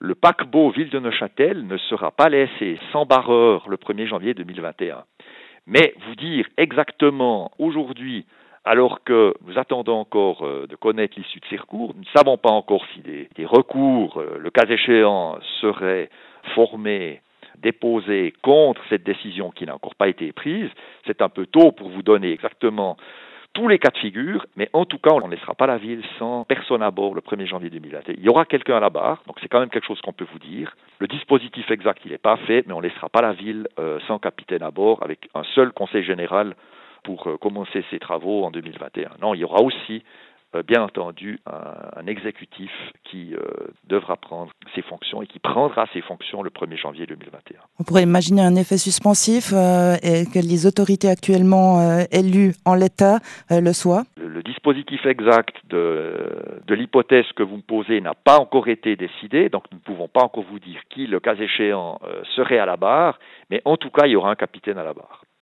le paquebot Ville de Neuchâtel ne sera pas laissé sans barreur le 1er janvier 2021. Mais vous dire exactement aujourd'hui, alors que nous attendons encore de connaître l'issue de ces recours, nous ne savons pas encore si des recours, le cas échéant, seraient formés, déposés contre cette décision qui n'a encore pas été prise. C'est un peu tôt pour vous donner exactement tous les cas de figure, mais en tout cas, on ne laissera pas la ville sans personne à bord le 1er janvier 2021. Il y aura quelqu'un à la barre, donc c'est quand même quelque chose qu'on peut vous dire. Le dispositif exact, il n'est pas fait, mais on ne laissera pas la ville sans capitaine à bord, avec un seul conseil général pour commencer ses travaux en 2021. Non, il y aura aussi, bien entendu, un exécutif qui devra prendre ses fonctions et qui prendra ses fonctions le 1er janvier 2021. On pourrait imaginer un effet suspensif et que les autorités actuellement élues en l'état le soient. Le dispositif exact de l'hypothèse que vous me posez n'a pas encore été décidé, donc nous ne pouvons pas encore vous dire qui, le cas échéant, serait à la barre, mais en tout cas, il y aura un capitaine à la barre.